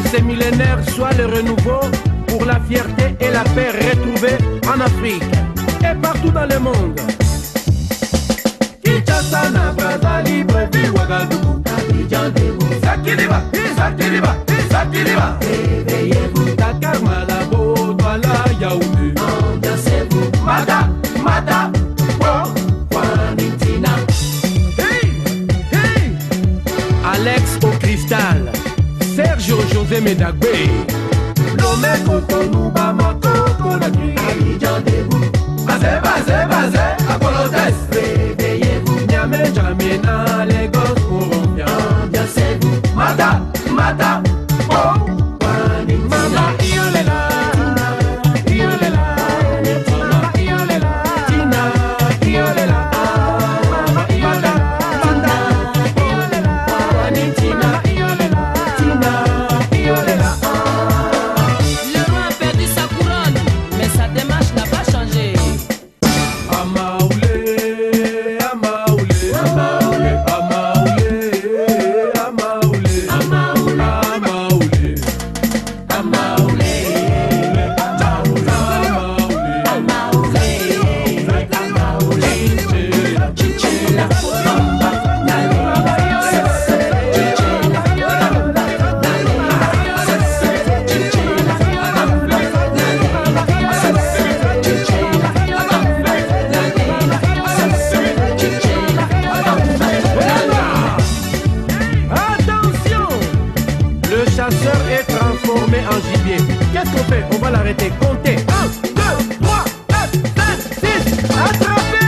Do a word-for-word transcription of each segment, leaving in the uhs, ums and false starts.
ces millénaires soit le renouveau pour la fierté et la paix retrouvée en Afrique et partout dans le monde. Kinshasa na Brazzaville, Libreville, Ouagadougou, Abidjan, debout, Sakiliba, Sakiliba, Sakiliba. Réveillez-vous, Dakar, Malabo, Douala, Yaoundé. Ambiancez-vous, Mata, Mata, oh, Juanitina. Hey, hey. Alex au cristal, Sergio José Medagbe. Lomé Cotonou, Bamako, Conakry, Abidjan, debout. Bazé, bazé, bazé, Apollotes. Réveillez-vous, Niamey, N'Djamena, Lagos, Colombia. Ambiancez-vous, Mata, Mata, oh, Juanitina. Iolela, Iolela, Mama Iolela, Tina, Iolela, Mama Iolela, Tina, Iolela, Juanitina, Iolela, Tina, Iolela. Le roi a perdu sa couronne, mais sa démarche n'a pas changé. Amaoulé, Amaoulé, Amaoulé, Amaoulé, Amaoulé, Amaoulé, Amaoulé, attention, le chasseur est transformé en gibier. Qu'est-ce qu'on fait? On va l'arrêter. Comptez. un, deux, trois, quatre, cinq, six. Attrapez!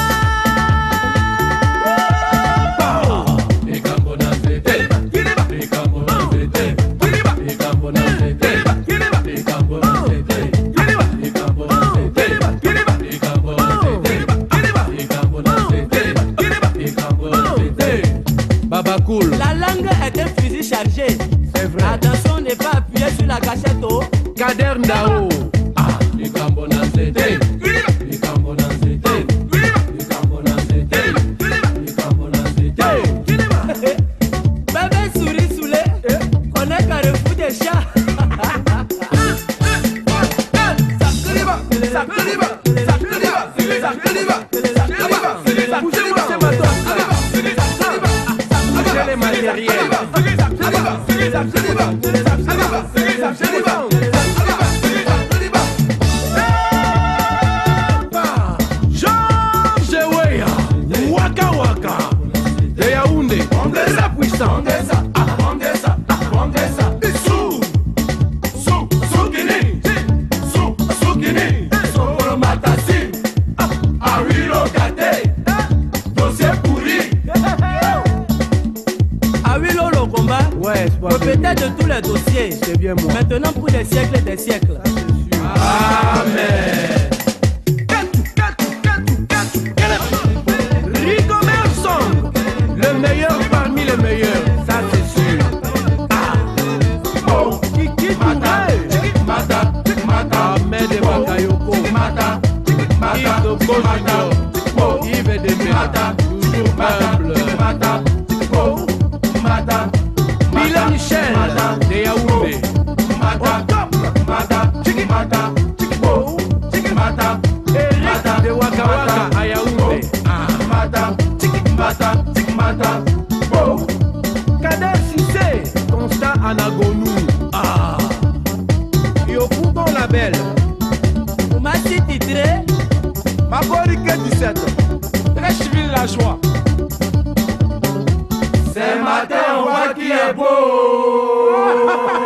Baba Cool. La langue est un fusil chargé. C'est vrai. Attention, n'est pas appuyé sur la gâchette. Oh. Kader Ndao. Bébé souris soulé, on est carrefour des chats. Poussez-moi ces matons. Bougez les matériels. Georges Weah, Waka Waka, de Yaoundé, la puissance. Sou, sou, soukini, sou, soukini, sou, matasi, awilo kate, dossier pourri. Awilo le combat, Ouais, c'est pas propriétaire de tous les dossiers. C'est bien moi. Maintenant pour des siècles et des siècles. Amen. Rico Merson, le meilleur parmi les meilleurs, ça c'est sûr. Ah. Oh, Kiki Touré, Mata, Mata, Ahmed Bakayoko, Mata, Mata, Junior, oh, Yves Deme, Mata, toujours humble, Mata, oh, Mata, Mila Michel, de Yaoundé, Mata, Mata, Mata, oh, Mata, Eric de Waka Waka à Yaoundé, Mata, Mata, Mata, oh, Kader Cissé, Constant Anagonou, ah, Yopougon la belle, Oumasi titré, Maborike dix-sept, très civil la joie. Ce matin on voit qui est beau.